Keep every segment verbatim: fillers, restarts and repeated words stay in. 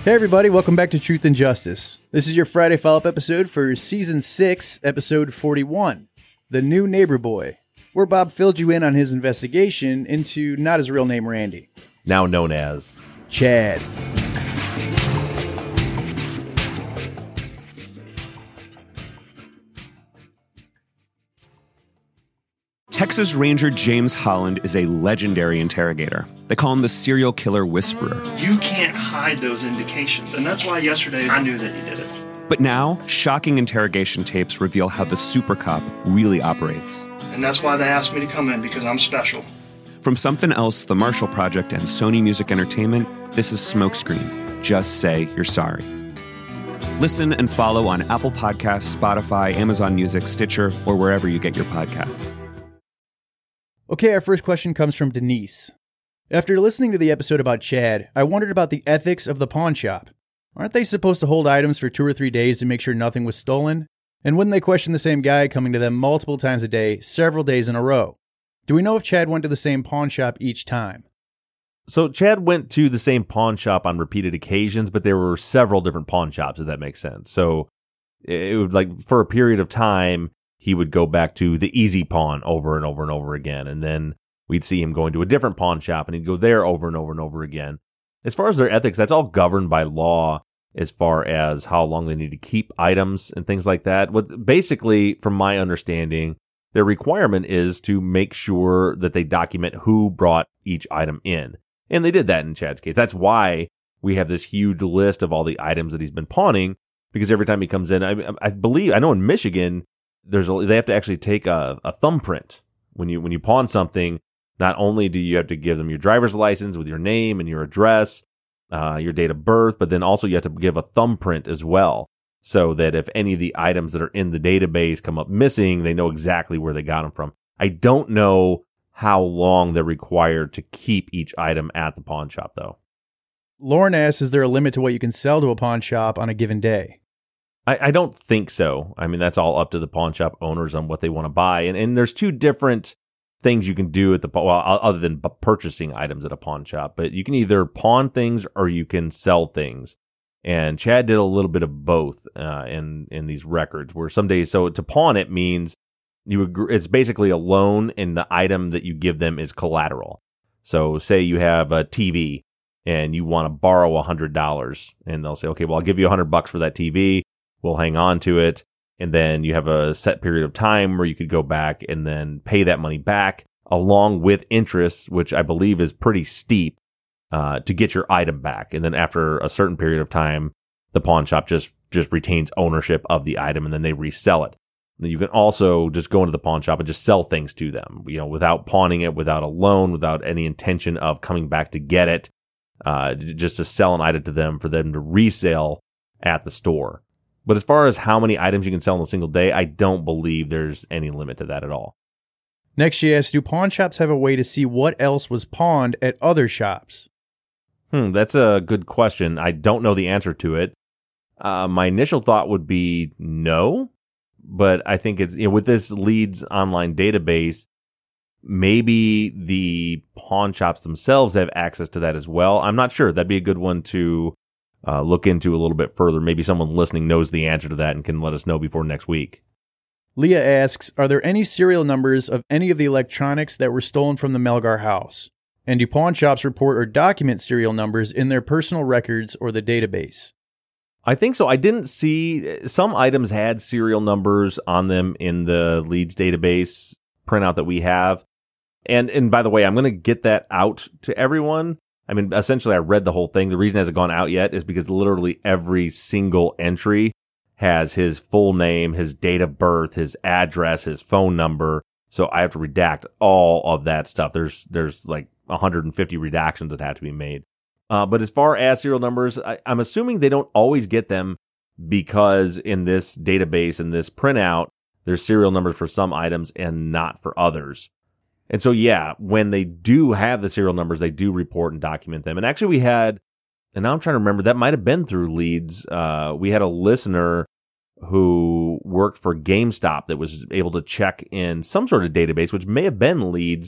Hey everybody, welcome back to Truth and Justice. This is your Friday follow-up episode for Season six, Episode forty-one, The New Neighbor Boy, where Bob filled you in on his investigation into not his real name Randy, now known as Chad. Texas Ranger James Holland is a legendary interrogator. They call him the serial killer whisperer. You can't hide those indications, and that's why yesterday I knew that you did it. But now, shocking interrogation tapes reveal how the super cop really operates. And that's why they asked me to come in, because I'm special. From Something Else, The Marshall Project, and Sony Music Entertainment, this is Smokescreen. Just say you're sorry. Listen and follow on Apple Podcasts, Spotify, Amazon Music, Stitcher, or wherever you get your podcasts. Okay, our first question comes from Denise. After listening to the episode about Chad, I wondered about the ethics of the pawn shop. Aren't they supposed to hold items for two or three days to make sure nothing was stolen? And wouldn't they question the same guy coming to them multiple times a day, several days in a row? Do we know if Chad went to the same pawn shop each time? So Chad went to the same pawn shop on repeated occasions, but there were several different pawn shops, if that makes sense. So it would, like, for a period of time, he would go back to the Easy Pawn over and over and over again. And then we'd see him going to a different pawn shop and he'd go there over and over and over again. As far as their ethics, that's all governed by law as far as how long they need to keep items and things like that. What basically, from my understanding, their requirement is to make sure that they document who brought each item in. And they did that in Chad's case. That's why we have this huge list of all the items that he's been pawning, because every time he comes in, I, I believe, I know in Michigan, There's a, they have to actually take a, a thumbprint when you when you pawn something. Not only do you have to give them your driver's license with your name and your address, uh, your date of birth, but then also you have to give a thumbprint as well, so that if any of the items that are in the database come up missing, they know exactly where they got them from. I don't know how long they're required to keep each item at the pawn shop, though. Lauren asks, is there a limit to what you can sell to a pawn shop on a given day? I, I don't think so. I mean, that's all up to the pawn shop owners on what they want to buy. And and there's two different things you can do at the, well, other than purchasing items at a pawn shop. But you can either pawn things or you can sell things. And Chad did a little bit of both uh, in, in these records, where some days, so to pawn it means you agree, it's basically a loan and the item that you give them is collateral. So say you have a T V and you want to borrow one hundred dollars and they'll say, okay, well, I'll give you one hundred bucks for that T V. We'll hang on to it, and then you have a set period of time where you could go back and then pay that money back along with interest, which I believe is pretty steep, uh, to get your item back. And then after a certain period of time, the pawn shop just, just retains ownership of the item, and then they resell it. And you can also just go into the pawn shop and just sell things to them, you know, without pawning it, without a loan, without any intention of coming back to get it, uh, just to sell an item to them for them to resell at the store. But as far as how many items you can sell in a single day, I don't believe there's any limit to that at all. Next, she asks, do pawn shops have a way to see what else was pawned at other shops? Hmm, that's a good question. I don't know the answer to it. Uh, my initial thought would be no, but I think it's, you know, with this Leeds online database, maybe the pawn shops themselves have access to that as well. I'm not sure. That'd be a good one to Uh, look into a little bit further. Maybe someone listening knows the answer to that and can let us know before next week. Leah asks, are there any serial numbers of any of the electronics that were stolen from the Melgar house? And do pawn shops report or document serial numbers in their personal records or the database? I think so. I didn't see, some items had serial numbers on them in the Leeds database printout that we have. And, and by the way, I'm going to get that out to everyone. I mean, essentially, I read the whole thing. The reason it hasn't gone out yet is because literally every single entry has his full name, his date of birth, his address, his phone number. So I have to redact all of that stuff. There's there's like one hundred fifty redactions that have to be made. Uh, but as far as serial numbers, I, I'm assuming they don't always get them, because in this database, in this printout, there's serial numbers for some items and not for others. And so, yeah, when they do have the serial numbers, they do report and document them. And actually, we had, and now I'm trying to remember, that might have been through Leeds. Uh, we had a listener who worked for GameStop that was able to check in some sort of database, which may have been Leeds,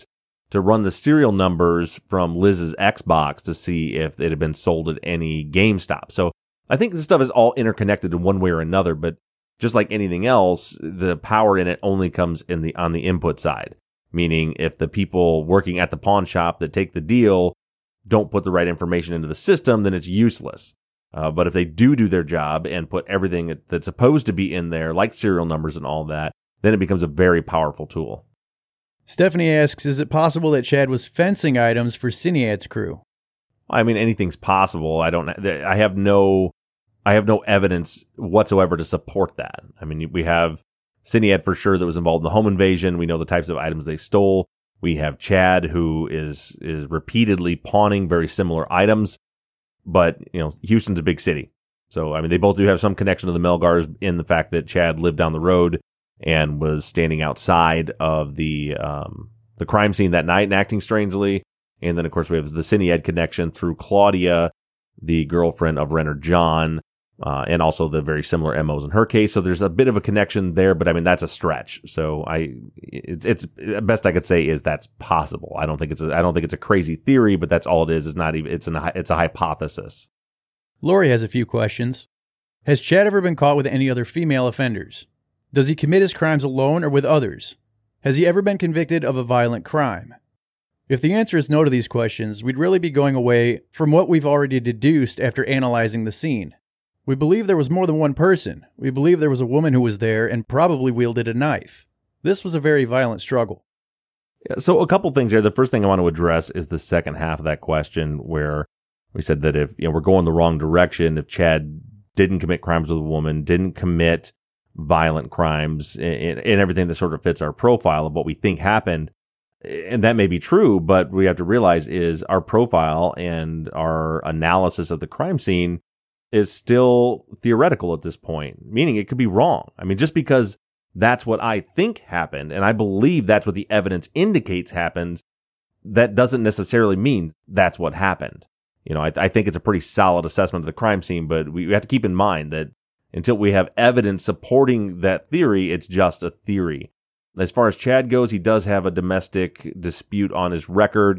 to run the serial numbers from Liz's Xbox to see if it had been sold at any GameStop. So I think this stuff is all interconnected in one way or another, but just like anything else, the power in it only comes in the on the input side. Meaning if the people working at the pawn shop that take the deal don't put the right information into the system, then it's useless. Uh, but if they do do their job and put everything that's supposed to be in there, like serial numbers and all that, then it becomes a very powerful tool. Stephanie asks, is it possible that Chad was fencing items for Cinead's crew? I mean, anything's possible. I don't. I have no. I have no evidence whatsoever to support that. I mean, we have Cinead for sure that was involved in the home invasion. We know the types of items they stole. We have Chad, who is is repeatedly pawning very similar items. But, you know, Houston's a big city. So, I mean, they both do have some connection to the Melgars in the fact that Chad lived down the road and was standing outside of the um, the crime scene that night and acting strangely. And then, of course, we have the Cinead connection through Claudia, the girlfriend of Renner John, uh, and also the very similar M Os in her case. So there's a bit of a connection there, but I mean, that's a stretch. So I, it's, it's best I could say is that's possible. I don't think it's a, I don't think it's a crazy theory, but that's all it is. It's not even, it's an, it's a hypothesis. Lori has a few questions. Has Chad ever been caught with any other female offenders? Does he commit his crimes alone or with others? Has he ever been convicted of a violent crime? If the answer is no to these questions, we'd really be going away from what we've already deduced after analyzing the scene. We believe there was more than one person. We believe there was a woman who was there and probably wielded a knife. This was a very violent struggle. Yeah, so a couple things here. The first thing I want to address is the second half of that question where we said that if you know we're going the wrong direction, if Chad didn't commit crimes with a woman, didn't commit violent crimes and, and everything that sort of fits our profile of what we think happened, and that may be true, but we have to realize is our profile and our analysis of the crime scene is still theoretical at this point, meaning it could be wrong. I mean, just because that's what I think happened, and I believe that's what the evidence indicates happened, that doesn't necessarily mean that's what happened. You know, I, I think it's a pretty solid assessment of the crime scene, but we have to keep in mind that until we have evidence supporting that theory, it's just a theory. As far as Chad goes, he does have a domestic dispute on his record.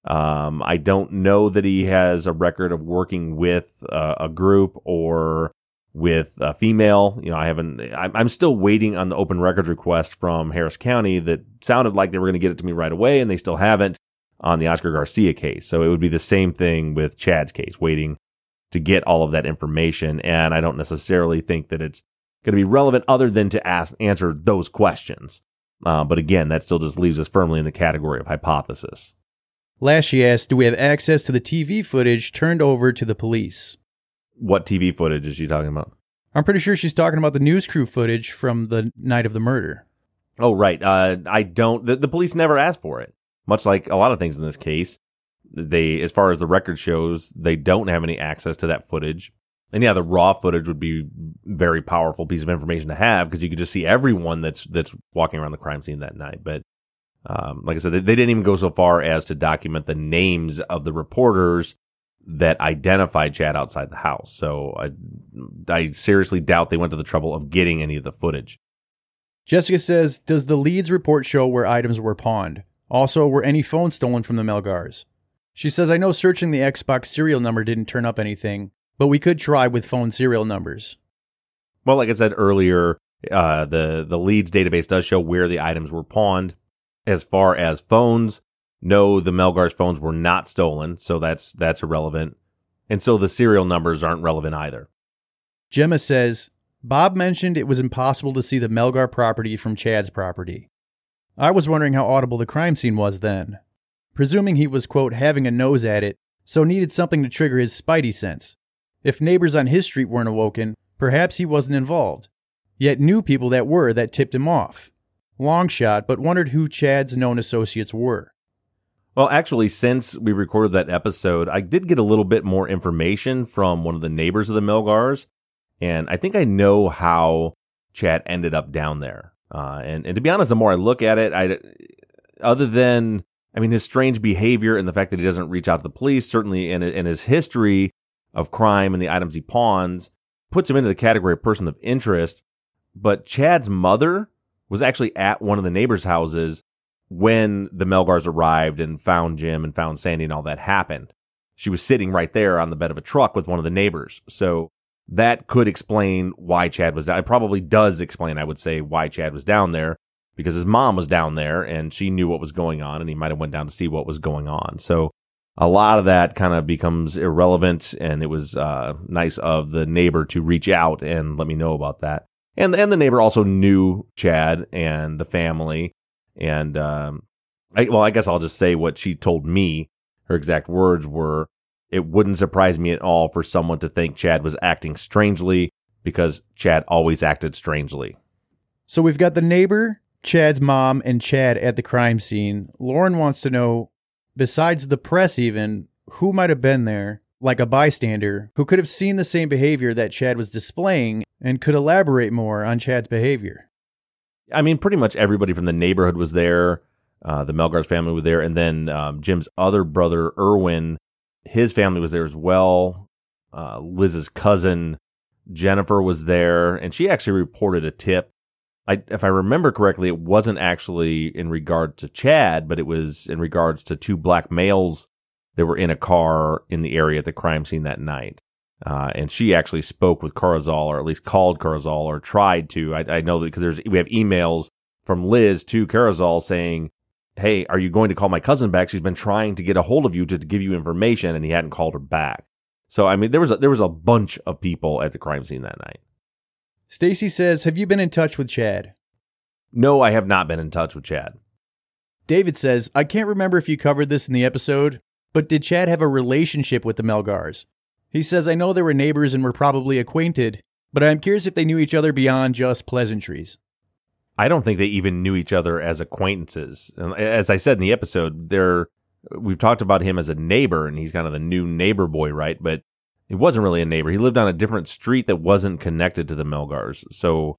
Um, I don't know that he has a record of working with uh, a group or with a female. You know, I haven't, I'm, I'm still waiting on the open records request from Harris County that sounded like they were going to get it to me right away, and they still haven't on the Oscar Garcia case. So it would be the same thing with Chad's case, waiting to get all of that information. And I don't necessarily think that it's going to be relevant other than to ask, answer those questions. Uh, but again, that still just leaves us firmly in the category of hypothesis. Last, she asked, do we have access to the T V footage turned over to the police? What T V footage is she talking about? I'm pretty sure she's talking about the news crew footage from the night of the murder. Oh, right. Uh, I don't, the, the police never asked for it. Much like a lot of things in this case, they, as far as the record shows, they don't have any access to that footage. And yeah, the raw footage would be a very powerful piece of information to have because you could just see everyone that's that's walking around the crime scene that night. But um, like I said, they, they didn't even go so far as to document the names of the reporters that identified Chad outside the house. So I, I seriously doubt they went to the trouble of getting any of the footage. Jessica says, does the Leeds report show where items were pawned? Also, were any phones stolen from the Melgars? She says, I know searching the Xbox serial number didn't turn up anything, but we could try with phone serial numbers. Well, like I said earlier, uh, the, the Leeds database does show where the items were pawned. As far as phones, no, the Melgars phones were not stolen, so that's that's irrelevant. And so the serial numbers aren't relevant either. Gemma says, Bob mentioned it was impossible to see the Melgar property from Chad's property. I was wondering how audible the crime scene was then. Presuming he was, quote, having a nose at it, so needed something to trigger his spidey sense. If neighbors on his street weren't awoken, perhaps he wasn't involved. Yet knew people that were that tipped him off. Long shot, but wondered who Chad's known associates were. Well, actually, since we recorded that episode, I did get a little bit more information from one of the neighbors of the Melgars, and I think I know how Chad ended up down there. Uh, and, and to be honest, the more I look at it, I, other than, I mean, his strange behavior and the fact that he doesn't reach out to the police, certainly in, in his history of crime and the items he pawns, puts him into the category of person of interest. But Chad's mother was actually at one of the neighbors' houses when the Melgars arrived and found Jim and found Sandy and all that happened. She was sitting right there on the bed of a truck with one of the neighbors. So that could explain why Chad was down. It probably does explain, I would say, why Chad was down there, because his mom was down there and she knew what was going on, and he might have went down to see what was going on. So a lot of that kind of becomes irrelevant, and it was uh, nice of the neighbor to reach out and let me know about that. And, and the neighbor also knew Chad and the family. And, um, I, well, I guess I'll just say what she told me. Her exact words were, "It wouldn't surprise me at all for someone to think Chad was acting strangely, because Chad always acted strangely." So we've got the neighbor, Chad's mom, and Chad at the crime scene. Lauren wants to know, besides the press even, who might have been there, like a bystander, who could have seen the same behavior that Chad was displaying and could elaborate more on Chad's behavior. I mean, pretty much everybody from the neighborhood was there. Uh, the Melgars family was there. And then um, Jim's other brother, Erwin, his family was there as well. Uh, Liz's cousin, Jennifer, was there. And she actually reported a tip. I, if I remember correctly, it wasn't actually in regard to Chad, but it was in regards to two black males that were in a car in the area at the crime scene that night. Uh, and she actually spoke with Carazal, or at least called Carazal, or tried to. I, I know that because there's we have emails from Liz to Carazal saying, "Hey, are you going to call my cousin back? She's been trying to get a hold of you to, to give you information," and he hadn't called her back. So, I mean, there was a, there was a bunch of people at the crime scene that night. Stacy says, have you been in touch with Chad? No, I have not been in touch with Chad. David says, I can't remember if you covered this in the episode, but did Chad have a relationship with the Melgars? He says, I know they were neighbors and were probably acquainted, but I'm curious if they knew each other beyond just pleasantries. I don't think they even knew each other as acquaintances. As I said in the episode, they're, we've talked about him as a neighbor, and he's kind of the new neighbor boy, right? But he wasn't really a neighbor. He lived on a different street that wasn't connected to the Melgars. So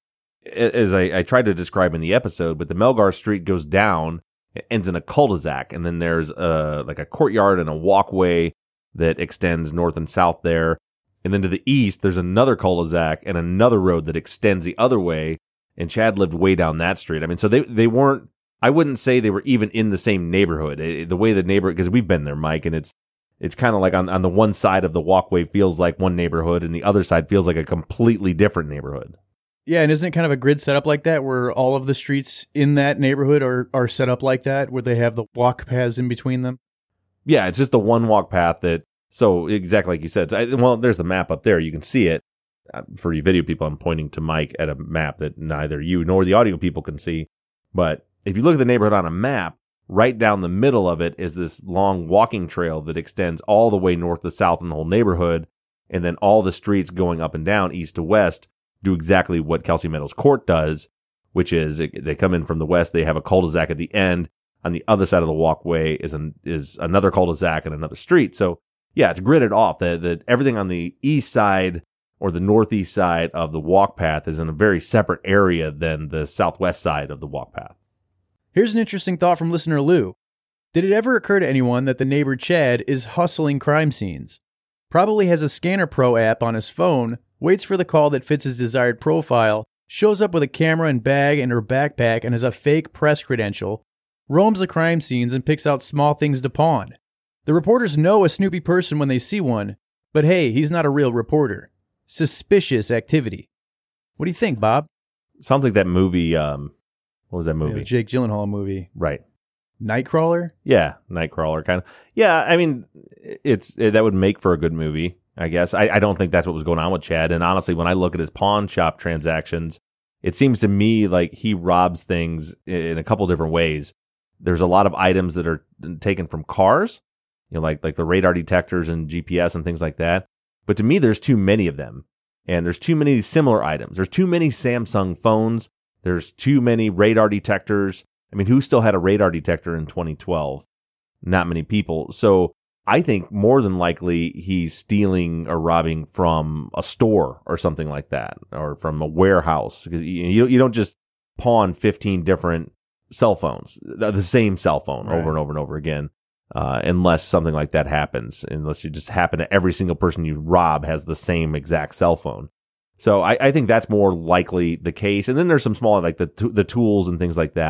as I, I tried to describe in the episode, but the Melgar street goes down, it ends in a cul-de-sac, and then there's a, like a courtyard and a walkway that extends north and south there. And then to the east, there's another cul-de-sac and another road that extends the other way. And Chad lived way down that street. I mean, so they, they weren't, I wouldn't say they were even in the same neighborhood. It, the way the neighborhood, because we've been there, Mike, and it's, it's kind of like on, on the one side of the walkway feels like one neighborhood, and the other side feels like a completely different neighborhood. Yeah, and isn't it kind of a grid set up like that, where all of the streets in that neighborhood are, are set up like that, where they have the walk paths in between them? Yeah, it's just the one walk path that, so exactly like you said. I, well, there's the map up there. You can see it. Uh, for you video people, I'm pointing to Mike at a map that neither you nor the audio people can see. But if you look at the neighborhood on a map, right down the middle of it is this long walking trail that extends all the way north to south in the whole neighborhood. And then all the streets going up and down, east to west, do exactly what Kelsey Meadows Court does, which is they come in from the west. They have a cul-de-sac at the end. On the other side of the walkway is an, is another cul-de-sac and another street. So yeah, it's gridded off. The, the, everything on the east side or the northeast side of the walk path is in a very separate area than the southwest side of the walk path. Here's an interesting thought from listener Lou. Did it ever occur to anyone that the neighbor Chad is hustling crime scenes? Probably has a Scanner Pro app on his phone, waits for the call that fits his desired profile, shows up with a camera and bag and her backpack and has a fake press credential, roams the crime scenes and picks out small things to pawn. The reporters know a snoopy person when they see one, but hey, he's not a real reporter. Suspicious activity. What do you think, Bob? Sounds like that movie, um, what was that movie? Yeah, Jake Gyllenhaal movie. Right. Nightcrawler? Yeah, Nightcrawler kind of. Yeah, I mean, it's it, that would make for a good movie, I guess. I, I don't think that's what was going on with Chad. And honestly, when I look at his pawn shop transactions, it seems to me like he robs things in a couple different ways. There's a lot of items that are taken from cars, you know, like like the radar detectors and G P S and things like that. But to me, there's too many of them. And there's too many similar items. There's too many Samsung phones. There's too many radar detectors. I mean, who still had a radar detector in twenty twelve? Not many people. So I think more than likely he's stealing or robbing from a store or something like that, or from a warehouse. Because you you don't just pawn fifteen different cell phones, the same cell phone right. over and over and over again, uh, unless something like that happens. Unless you just happen to every single person you rob has the same exact cell phone. So I, I think that's more likely the case. And then there's some small, like the the tools and things like that.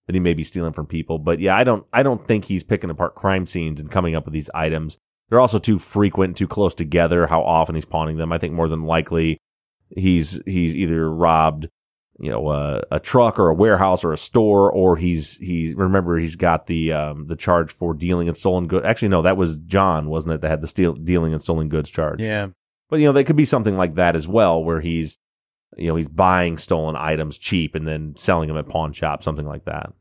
that he may be stealing from people. But yeah, I don't I don't think he's picking apart crime scenes and coming up with these items. They're also too frequent, too close together, how often he's pawning them. I think more than likely he's he's either robbed, you know, a, a truck or a warehouse or a store, or he's he's remember he's got the um, the charge for dealing in stolen goods. Actually, no, that was John, wasn't it, that had the steal, dealing in stolen goods charge? Yeah. But you know, they could be something like that as well, where he's you know he's buying stolen items cheap and then selling them at pawn shops, something like that.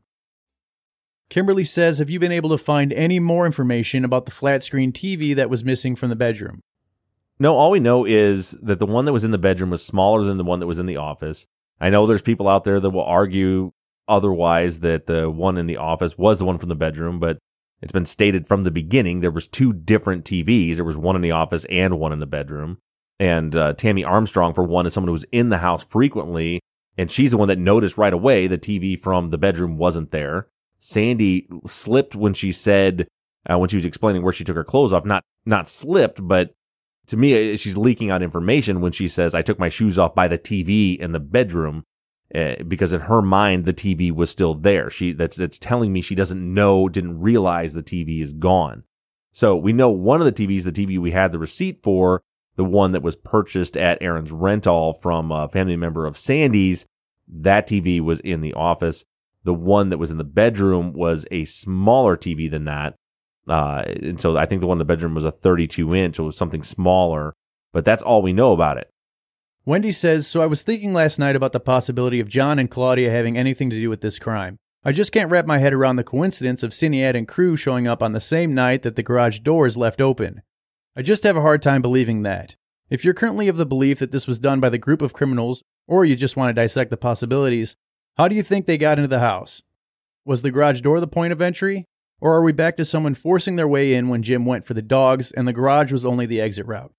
Kimberly says, have you been able to find any more information about the flat screen T V that was missing from the bedroom? No, all we know is that the one that was in the bedroom was smaller than the one that was in the office. I know there's people out there that will argue otherwise, that the one in the office was the one from the bedroom, but it's been stated from the beginning there was two different T Vs. There was one in the office and one in the bedroom. And uh, Tammy Armstrong, for one, is someone who was in the house frequently, and she's the one that noticed right away the T V from the bedroom wasn't there. Sandy slipped when she said, uh, when she was explaining where she took her clothes off, not not slipped, but to me, she's leaking out information when she says, I took my shoes off by the T V in the bedroom, uh, because in her mind, the T V was still there. She that's, that's telling me she doesn't know, didn't realize the T V is gone. So we know one of the T Vs, the T V we had the receipt for, the one that was purchased at Aaron's rental from a family member of Sandy's, that T V was in the office. The one that was in the bedroom was a smaller T V than that. Uh, and so I think the one in the bedroom was a thirty-two inch. It was something smaller, but that's all we know about it. Wendy says, so I was thinking last night about the possibility of John and Claudia having anything to do with this crime. I just can't wrap my head around the coincidence of Sinead and crew showing up on the same night that the garage door is left open. I just have a hard time believing that. If you're currently of the belief that this was done by the group of criminals, or you just want to dissect the possibilities, how do you think they got into the house? Was the garage door the point of entry? Or are we back to someone forcing their way in when Jim went for the dogs and the garage was only the exit route?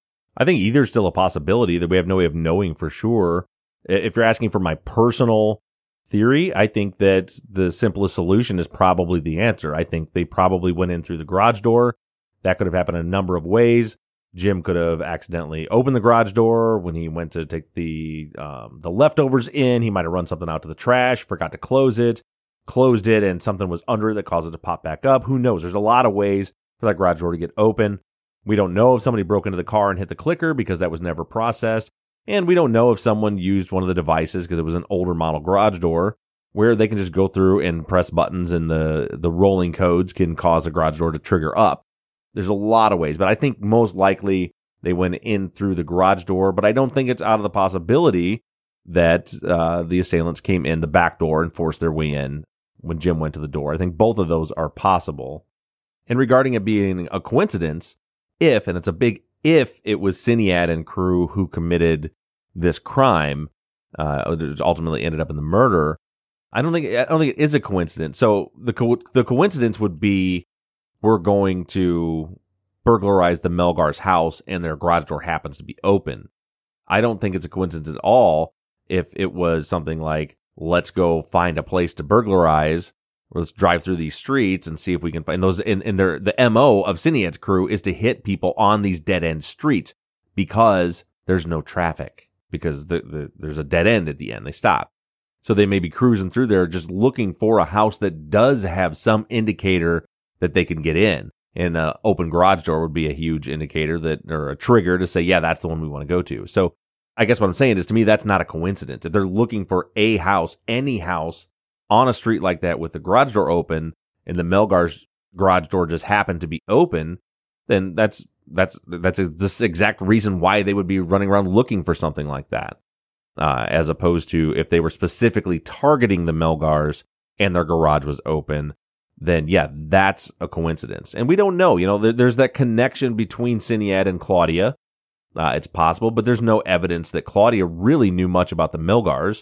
I think either is still a possibility that we have no way of knowing for sure. If you're asking for my personal theory, I think that the simplest solution is probably the answer. I think they probably went in through the garage door. That could have happened in a number of ways. Jim could have accidentally opened the garage door when he went to take the um, the leftovers in. He might have run something out to the trash, forgot to close it, closed it, and something was under it that caused it to pop back up. Who knows? There's a lot of ways for that garage door to get open. We don't know if somebody broke into the car and hit the clicker because that was never processed. And we don't know if someone used one of the devices, because it was an older model garage door, where they can just go through and press buttons and the, the rolling codes can cause the garage door to trigger up. There's a lot of ways, but I think most likely they went in through the garage door, but I don't think it's out of the possibility that uh, the assailants came in the back door and forced their way in when Jim went to the door. I think both of those are possible. And regarding it being a coincidence, if, and it's a big if, it was Sinead and crew who committed this crime, uh, that ultimately ended up in the murder, I don't think I don't think it is a coincidence. So the co- the coincidence would be, we're going to burglarize the Melgar's house and their garage door happens to be open. I don't think it's a coincidence at all if it was something like, let's go find a place to burglarize, or let's drive through these streets and see if we can find those. And, and their, the M O of Sinead's crew is to hit people on these dead-end streets because there's no traffic, because the, the, there's a dead end at the end. They stop. So they may be cruising through there just looking for a house that does have some indicator that they can get in. And an open garage door would be a huge indicator that, or a trigger to say, yeah, that's the one we want to go to. So I guess what I'm saying is, to me, that's not a coincidence. If they're looking for a house, any house on a street like that with the garage door open, and the Melgar's garage door just happened to be open, then that's that's that's the exact reason why they would be running around looking for something like that, uh, as opposed to if they were specifically targeting the Melgars and their garage was open. Then yeah, that's a coincidence. And we don't know, you know, there, there's that connection between Sinead and Claudia. Uh, it's possible, but there's no evidence that Claudia really knew much about the Melgars.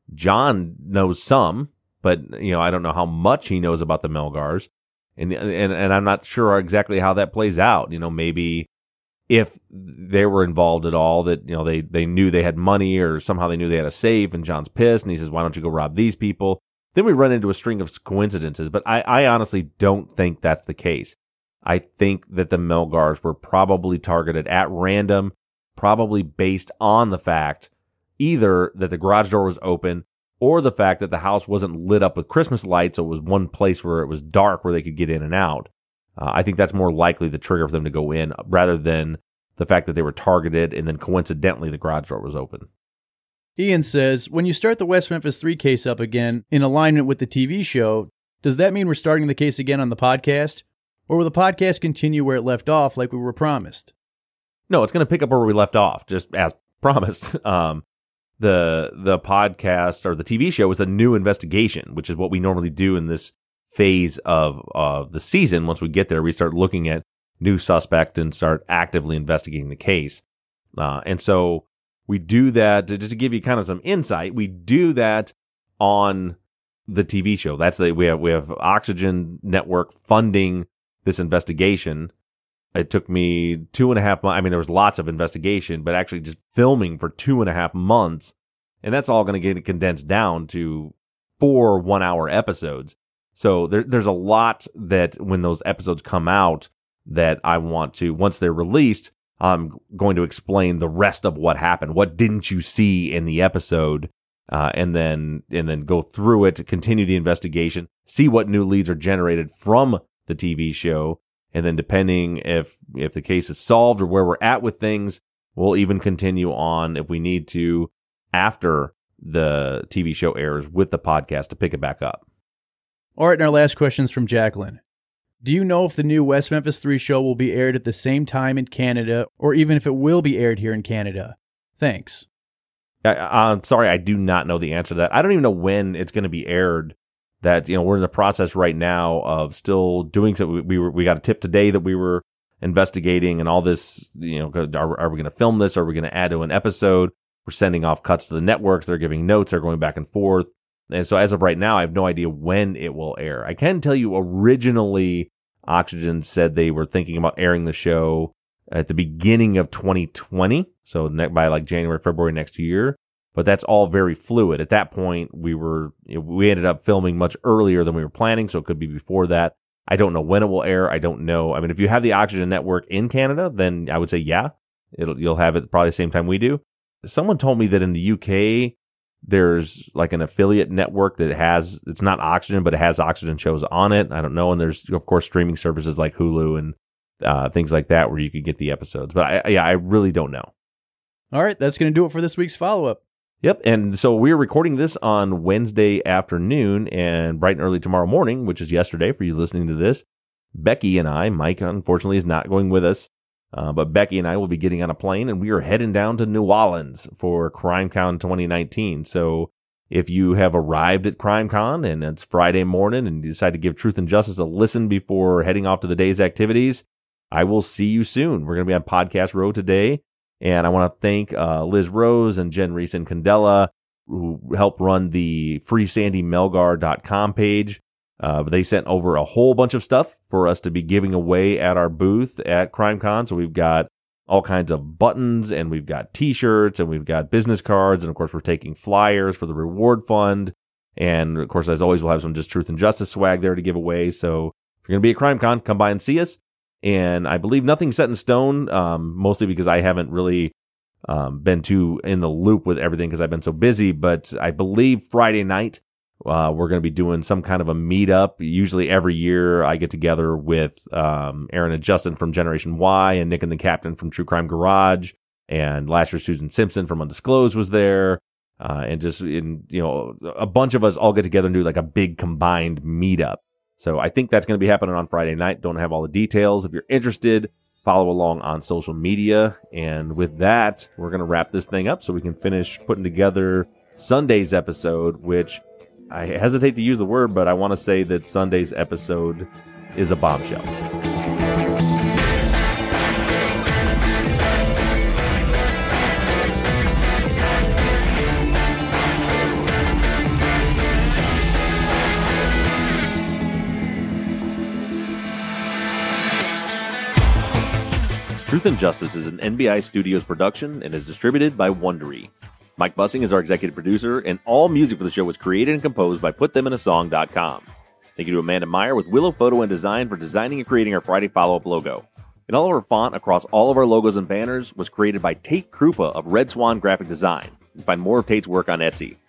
John knows some, but you know, I don't know how much he knows about the Melgars. And, and, and I'm not sure exactly how that plays out. You know, maybe if they were involved at all, that, you know, they, they knew they had money, or somehow they knew they had a safe, and John's pissed and he says, why don't you go rob these people? Then we run into a string of coincidences, but I, I honestly don't think that's the case. I think that the Melgars were probably targeted at random, probably based on the fact either that the garage door was open or the fact that the house wasn't lit up with Christmas lights, so it was one place where it was dark where they could get in and out. Uh, I think that's more likely the trigger for them to go in rather than the fact that they were targeted and then coincidentally the garage door was open. Ian says, when you start the West Memphis three case up again in alignment with the T V show, does that mean we're starting the case again on the podcast? Or will the podcast continue where it left off like we were promised? No, it's going to pick up where we left off, just as promised. Um, the the podcast or the T V show is a new investigation, which is what we normally do in this phase of of the season. Once we get there, we start looking at new suspect and start actively investigating the case. Uh, and so we do that, just to give you kind of some insight, we do that on the T V show. That's the, we have we have Oxygen Network funding this investigation. It took me two and a half months. I mean, there was lots of investigation, but actually just filming for two and a half months. And that's all going to get condensed down to four one-hour episodes. So there, there's a lot that when those episodes come out that I want to, once they're released, I'm going to explain the rest of what happened. What didn't you see in the episode? Uh, and then and then go through it, continue the investigation, see what new leads are generated from the T V show. And then depending if if the case is solved or where we're at with things, we'll even continue on if we need to after the T V show airs with the podcast to pick it back up. All right, and our last question is from Jacqueline. Do you know if the new West Memphis three show will be aired at the same time in Canada, or even if it will be aired here in Canada? Thanks. I, I'm sorry, I do not know the answer to that. I don't even know when it's going to be aired. That, you know, we're in the process right now of still doing so. We, we were we got a tip today that we were investigating and all this. You know, are, are we going to film this? Are we going to add to an episode? We're sending off cuts to the networks. They're giving notes. They're going back and forth. And so as of right now, I have no idea when it will air. I can tell you originally Oxygen said they were thinking about airing the show at the beginning of twenty twenty. So by like January, February next year. But that's all very fluid. At that point, we were you know, we ended up filming much earlier than we were planning, so it could be before that. I don't know when it will air. I don't know. I mean, if you have the Oxygen Network in Canada, then I would say yeah, it'll you'll have it probably the same time we do. Someone told me that in the U K, there's like an affiliate network that has, it's not Oxygen, but it has Oxygen shows on it. I don't know. And there's, of course, streaming services like Hulu and uh, things like that where you could get the episodes. But I, yeah, I really don't know. All right, that's going to do it for this week's follow-up. Yep, and so we're recording this on Wednesday afternoon, and bright and early tomorrow morning, which is yesterday for you listening to this, Becky and I, Mike unfortunately is not going with us, uh, but Becky and I will be getting on a plane, and we are heading down to New Orleans for CrimeCon twenty nineteen. So if you have arrived at CrimeCon and it's Friday morning and you decide to give Truth and Justice a listen before heading off to the day's activities, I will see you soon. We're going to be on Podcast Row today. And I want to thank uh, Liz Rose and Jen Reese and Candela, who helped run the free sandy melgar dot com page. Uh, they sent over a whole bunch of stuff for us to be giving away at our booth at CrimeCon. So we've got all kinds of buttons, and we've got T-shirts, and we've got business cards, and of course we're taking flyers for the reward fund. And of course, as always, we'll have some just Truth and Justice swag there to give away. So if you're going to be at CrimeCon, come by and see us. And I believe nothing's set in stone, um, mostly because I haven't really um, been too in the loop with everything because I've been so busy. But I believe Friday night, uh, we're going to be doing some kind of a meetup. Usually every year I get together with um, Aaron and Justin from Generation Y and Nick and the Captain from True Crime Garage. And last year, Susan Simpson from Undisclosed was there. Uh, and just, in, you know, a bunch of us all get together and do like a big combined meetup. So I think that's going to be happening on Friday night. Don't have all the details. If you're interested, follow along on social media. And with that, we're going to wrap this thing up so we can finish putting together Sunday's episode, which I hesitate to use the word, but I want to say that Sunday's episode is a bombshell. Truth and Justice is an N B I Studios production and is distributed by Wondery. Mike Bussing is our executive producer, and all music for the show was created and composed by put them in a song dot com. Thank you to Amanda Meyer with Willow Photo and Design for designing and creating our Friday follow-up logo. And all of our font across all of our logos and banners was created by Tate Krupa of Red Swan Graphic Design. You can find more of Tate's work on Etsy.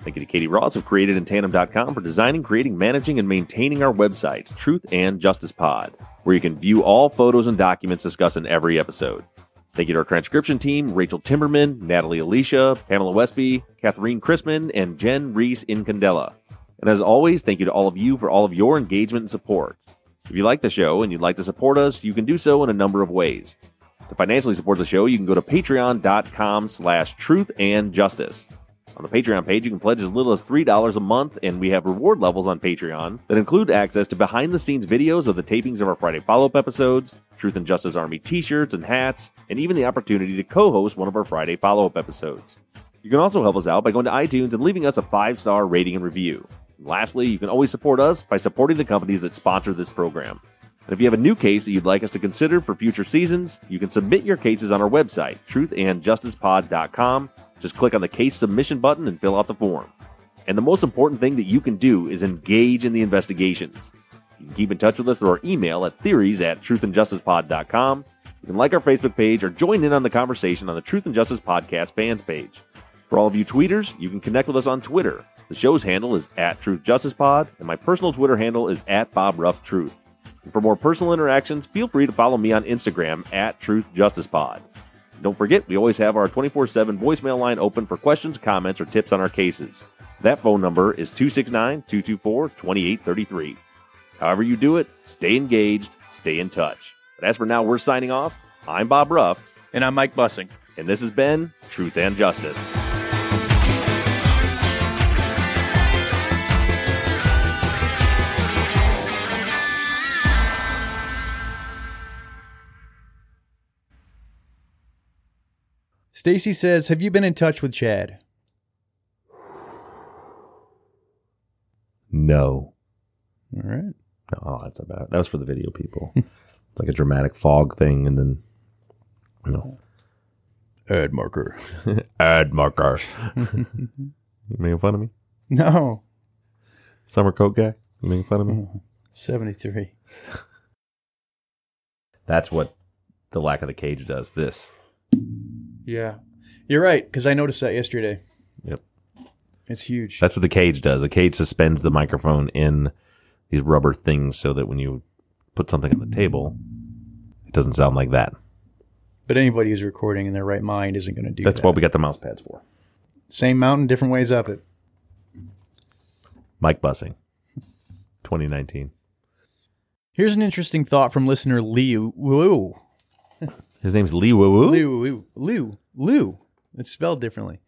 Thank you to Katie Ross of created in tandem dot com for designing, creating, managing, and maintaining our website, Truth and Justice Pod, where you can view all photos and documents discussed in every episode. Thank you to our transcription team, Rachel Timberman, Natalie Alicia, Pamela Westby, Catherine Chrisman, and Jen Reese Incandela. And as always, thank you to all of you for all of your engagement and support. If you like the show and you'd like to support us, you can do so in a number of ways. To financially support the show, you can go to patreon dot com slash truth and justice. On the Patreon page, you can pledge as little as three dollars a month, and we have reward levels on Patreon that include access to behind-the-scenes videos of the tapings of our Friday follow-up episodes, Truth and Justice Army t-shirts and hats, and even the opportunity to co-host one of our Friday follow-up episodes. You can also help us out by going to iTunes and leaving us a five-star rating and review. And lastly, you can always support us by supporting the companies that sponsor this program. And if you have a new case that you'd like us to consider for future seasons, you can submit your cases on our website, truth and justice pod dot com. Just click on the case submission button and fill out the form. And the most important thing that you can do is engage in the investigations. You can keep in touch with us through our email at theories at truth and justice pod dot com. You can like our Facebook page or join in on the conversation on the Truth and Justice Podcast fans page. For all of you tweeters, you can connect with us on Twitter. The show's handle is at Truth Justice Pod, and my personal Twitter handle is at Bob Ruff Truth. And for more personal interactions, feel free to follow me on Instagram at Truth Justice Pod. Don't forget, we always have our twenty-four seven voicemail line open for questions, comments, or tips on our cases. That phone number is two six nine, two two four, two eight three three. However you do it, stay engaged, stay in touch. But as for now, we're signing off. I'm Bob Ruff. And I'm Mike Bussing. And this has been Truth and Justice. Stacy says, have you been in touch with Chad? No. All right. Oh, that's about. That was for the video people. It's like a dramatic fog thing, and then, you know, Ad marker. ad marker. You making fun of me? No. Summer coat guy? You making fun of me? seventy-three. That's what the lack of the cage does. This. Yeah. You're right, because I noticed that yesterday. Yep. It's huge. That's what the cage does. The cage suspends the microphone in these rubber things so that when you put something on the table, it doesn't sound like that. But anybody who's recording in their right mind isn't going to do That's that. what we got the mouse pads for. Same mountain, different ways up it. Mike Bussing, twenty nineteen. Here's an interesting thought from listener Liu Wu. His name's Lee Woo Woo? Liu Wu. Liu. Liu. It's spelled differently.